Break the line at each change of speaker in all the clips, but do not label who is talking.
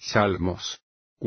Salmos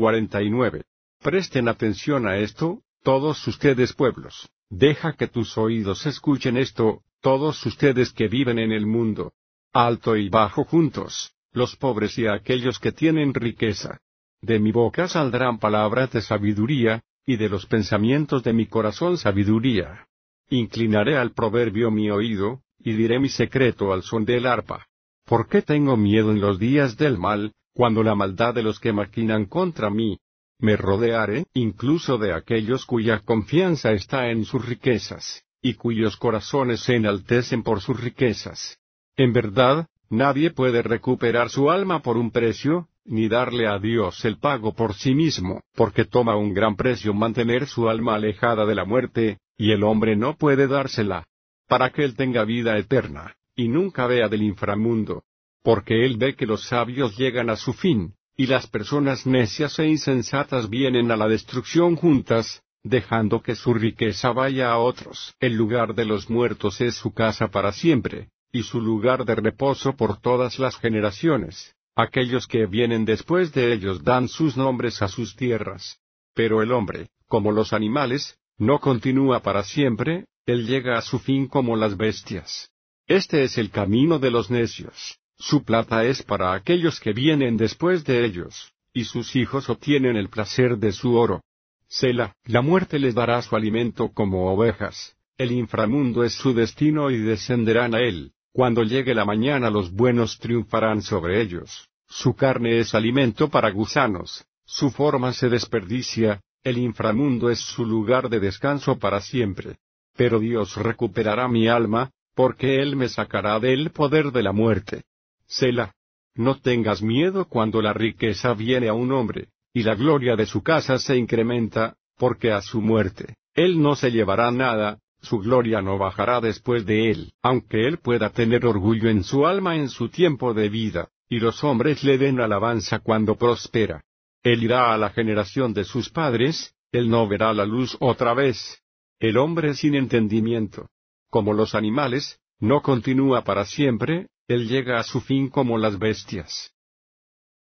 49. Presten atención a esto, todos ustedes pueblos. Deja que tus oídos escuchen esto, todos ustedes que viven en el mundo. Alto y bajo juntos, los pobres y aquellos que tienen riqueza. De mi boca saldrán palabras de sabiduría, y de los pensamientos de mi corazón sabiduría. Inclinaré al proverbio mi oído, y diré mi secreto al son del arpa. ¿Por qué tengo miedo en los días del mal, cuando la maldad de los que maquinan contra mí? Me rodearé incluso de aquellos cuya confianza está en sus riquezas, y cuyos corazones se enaltecen por sus riquezas. En verdad, nadie puede recuperar su alma por un precio, ni darle a Dios el pago por sí mismo, porque toma un gran precio mantener su alma alejada de la muerte, y el hombre no puede dársela, para que él tenga vida eterna, y nunca vea del inframundo. Porque él ve que los sabios llegan a su fin, y las personas necias e insensatas vienen a la destrucción juntas, dejando que su riqueza vaya a otros. El lugar de los muertos es su casa para siempre, y su lugar de reposo por todas las generaciones. Aquellos que vienen después de ellos dan sus nombres a sus tierras. Pero el hombre, como los animales, no continúa para siempre, él llega a su fin como las bestias. Este es el camino de los necios. Su plata es para aquellos que vienen después de ellos, y sus hijos obtienen el placer de su oro. Selah, la muerte les dará su alimento como ovejas, el inframundo es su destino y descenderán a él. Cuando llegue la mañana los buenos triunfarán sobre ellos. Su carne es alimento para gusanos, su forma se desperdicia, el inframundo es su lugar de descanso para siempre. Pero Dios recuperará mi alma, porque Él me sacará del poder de la muerte. Selah. No tengas miedo cuando la riqueza viene a un hombre, y la gloria de su casa se incrementa, porque a su muerte, él no se llevará nada, su gloria no bajará después de él, aunque él pueda tener orgullo en su alma en su tiempo de vida, y los hombres le den alabanza cuando prospera. Él irá a la generación de sus padres, él no verá la luz otra vez. El hombre sin entendimiento, como los animales, no continúa para siempre, él llega a su fin como las bestias.